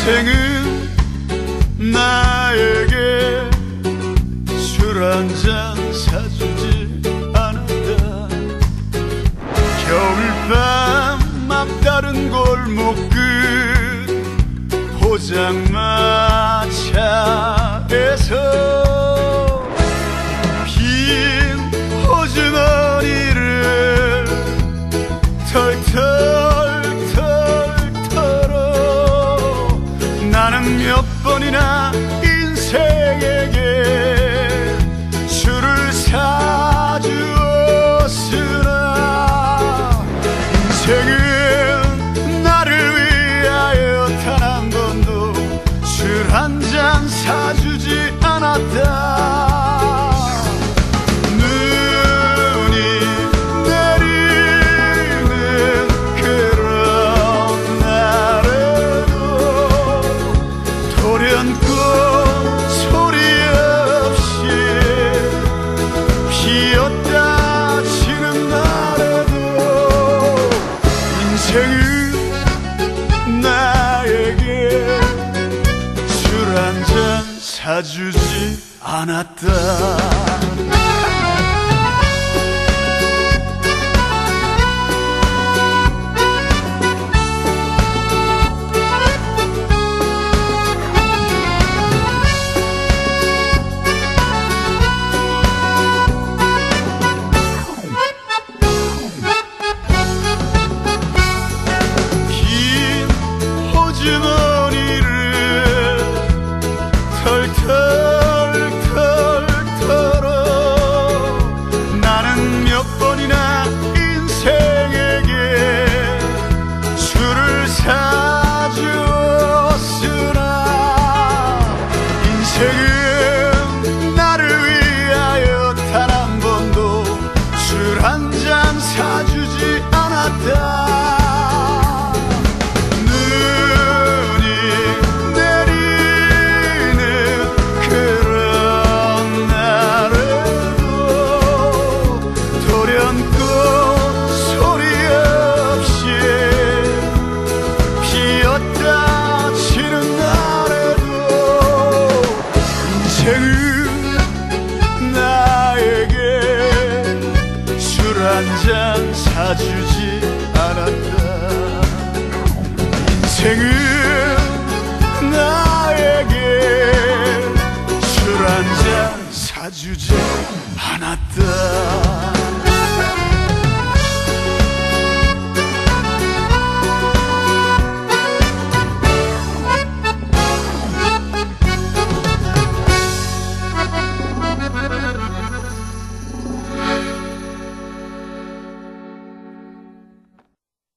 인생은 나에게 술 한잔 사주지 않았다. 겨울밤 앞다른 골목끝 포장마차에서 빈 호주머니를 털털 털어 나는 몇 번이나 인생에게 술을 사주었으나 인생은 나를 위하여 단 한 번도 술 한 잔 사주지 않았다. 소리 없이 피었다 지는 날에도 인생은 나에게 술 한 잔 사주지 않았다. 주머니를 털털 털어 나는 몇 번이나 인생에게 술을 사주었으나 인생은 나를 위하여 단 한 번도 술 한 잔 사주지 않았다. 소리 없이 피었다 지는 날에도 인생은 나에게 술 한 잔 사주지 않았다. 인생은 나에게 술 한 잔 사주지 않았다.